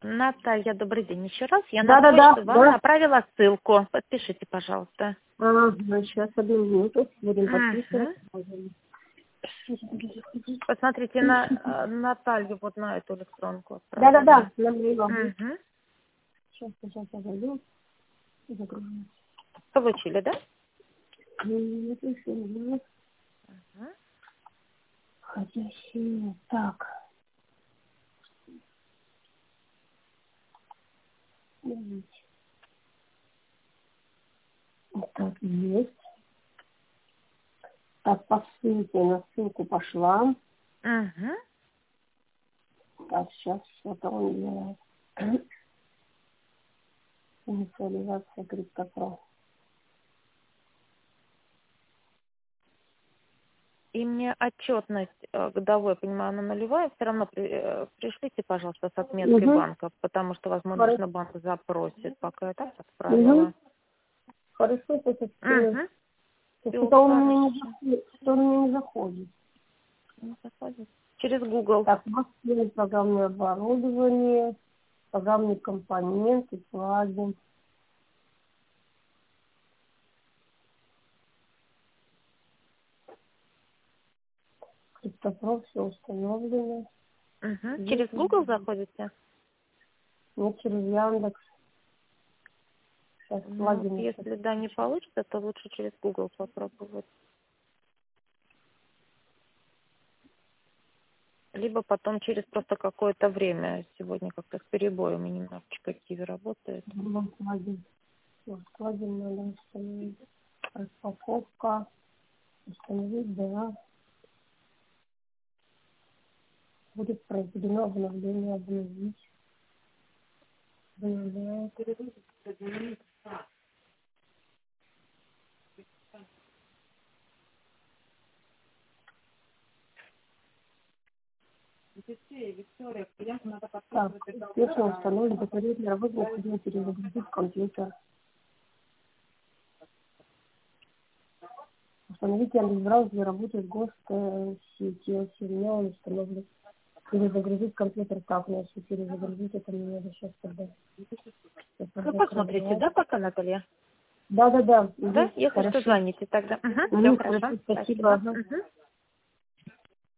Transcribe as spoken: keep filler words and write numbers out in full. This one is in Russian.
Наталья, добрый день еще раз. Я Да, на да, почту да, вам да. направила ссылку. Подпишите, пожалуйста. Ага, сейчас одну минуту будем подписывать. Мгм. Посмотрите на э, Наталью, вот на эту электронку. Да, да, да, отправила. набрела. Мгм. Сейчас, сейчас я зайду. Загружу. Получили, да? Напишу. Мгм. Входящие. Так. Так, есть. Так, по ссылке на ссылку пошла. Мгм. Так, сейчас что-то он делает. Инициализация криптопро. И мне отчетность э, годовой, понимаю, она нулевая, все равно при- э, пришлите, пожалуйста, с отметкой Угу. банка, потому что, возможно, Хорошо. на банк запросит, пока я так Угу. отправила. Хорошо, это что Угу. Все что-то он мне не хорошо. заходит. Что он мне не заходит. Не заходит. Через Google. Так, у вас есть программное оборудование, программные компоненты, плагин. Криптопро все установлено. Угу. Через Есть Google заходите? не через Яндекс. Сейчас Ну, плагины. если да, не получится, то лучше через Google попробовать. Либо потом через просто какое-то время. Сегодня как-то с перебоями немножечко Киви работает. Вот плагин. Вот плагин надо установить. Распаковка. Установить, да. Будет произведено обновление, обновить. Обновляет. Так, успешно установлен батарею для работы, необходимо перезагрузить компьютер. Установить Яндекс.Браузер для работы в госсети. Сильнее он установлен. Перезагрузить компьютер. Так, значит, перезагрузить это мне надо сейчас тогда. Вы посмотрите, да, пока, Наталья? Да, да, да. Да? Угу. Если что, Хорошо. звоните тогда. Угу. Все Угу, хорошо. хорошо, спасибо. Спасибо. Ага. Угу.